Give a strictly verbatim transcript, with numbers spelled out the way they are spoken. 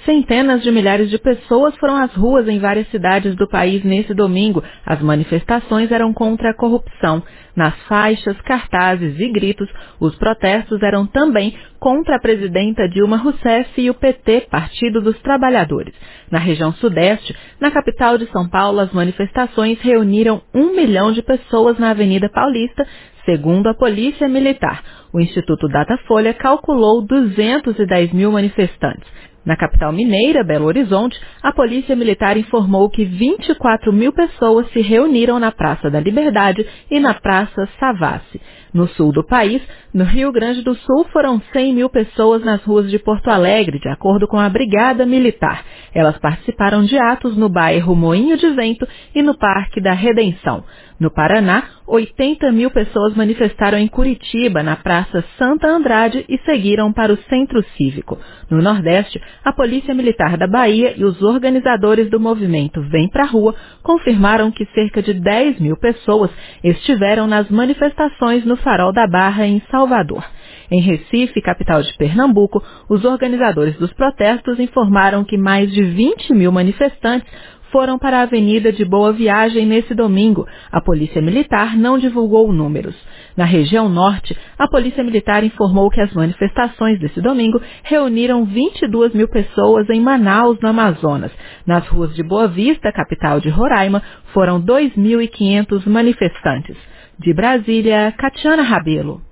Centenas de milhares de pessoas foram às ruas em várias cidades do país nesse domingo. As manifestações eram contra a corrupção. Nas faixas, cartazes e gritos, os protestos eram também contra a presidenta Dilma Rousseff e o P T, Partido dos Trabalhadores. Na região sudeste, na capital de São Paulo, as manifestações reuniram um milhão de pessoas na Avenida Paulista, segundo a Polícia Militar. O Instituto Datafolha calculou duzentos e dez mil manifestantes. Na capital mineira, Belo Horizonte, a Polícia Militar informou que vinte e quatro mil pessoas se reuniram na Praça da Liberdade e na Praça Savassi. No sul do país, no Rio Grande do Sul, foram cem mil pessoas nas ruas de Porto Alegre, de acordo com a Brigada Militar. Elas participaram de atos no bairro Moinho de Vento e no Parque da Redenção. No Paraná, oitenta mil pessoas manifestaram em Curitiba, na Praça Santa Andrade, e seguiram para o Centro Cívico. No Nordeste, a Polícia Militar da Bahia e os organizadores do movimento Vem Pra Rua confirmaram que cerca de dez mil pessoas estiveram nas manifestações no Farol da Barra, em Salvador. Em Recife, capital de Pernambuco, os organizadores dos protestos informaram que mais de vinte mil manifestantes foram para a Avenida de Boa Viagem nesse domingo. A Polícia Militar não divulgou números. Na região norte, a Polícia Militar informou que as manifestações desse domingo reuniram vinte e duas mil pessoas em Manaus, no Amazonas. Nas ruas de Boa Vista, capital de Roraima, foram dois mil e quinhentos manifestantes. De Brasília, Catiana Rabelo.